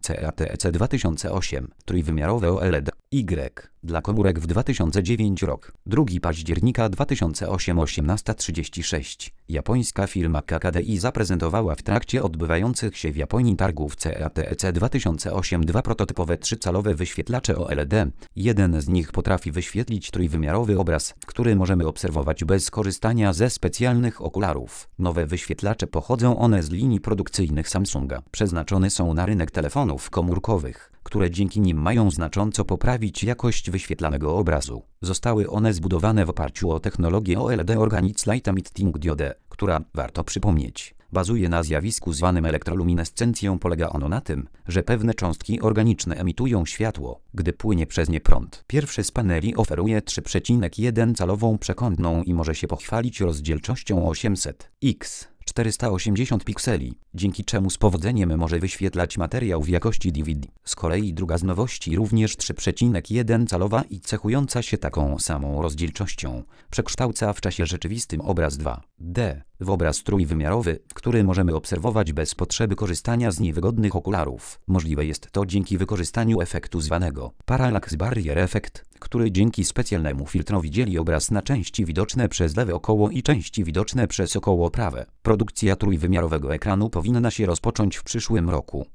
CATC 2008, trójwymiarowe OLED, Y, dla komórek w 2009 rok. 2 października 2008 18:36. Japońska firma KKDI zaprezentowała w trakcie odbywających się w Japonii targów CATC 2008 dwa prototypowe 3-calowe wyświetlacze OLED. Jeden z nich potrafi wyświetlić trójwymiarowy obraz, który możemy obserwować bez korzystania ze specjalnych okularów. Nowe wyświetlacze pochodzą one z linii produkcyjnych Samsunga. Przeznaczone są na rynek telefonów komórkowych, które dzięki nim mają znacząco poprawić jakość wyświetlanego obrazu. Zostały one zbudowane w oparciu o technologię OLED Organic Light Emitting Diode, która, warto przypomnieć, bazuje na zjawisku zwanym elektroluminescencją. Polega ono na tym, że pewne cząstki organiczne emitują światło, gdy płynie przez nie prąd. Pierwszy z paneli oferuje 3,1-calową przekątną i może się pochwalić rozdzielczością 800 x 480 pikseli, dzięki czemu z powodzeniem może wyświetlać materiał w jakości DVD. Z kolei druga z nowości, również 3,1-calowa i cechująca się taką samą rozdzielczością, przekształca w czasie rzeczywistym obraz 2D w obraz trójwymiarowy, który możemy obserwować bez potrzeby korzystania z niewygodnych okularów. Możliwe jest to dzięki wykorzystaniu efektu zwanego Parallax Barrier Effect, który dzięki specjalnemu filtrowi dzieli obraz na części widoczne przez lewe około i części widoczne przez około prawe. Produkcja trójwymiarowego ekranu powinna się rozpocząć w przyszłym roku.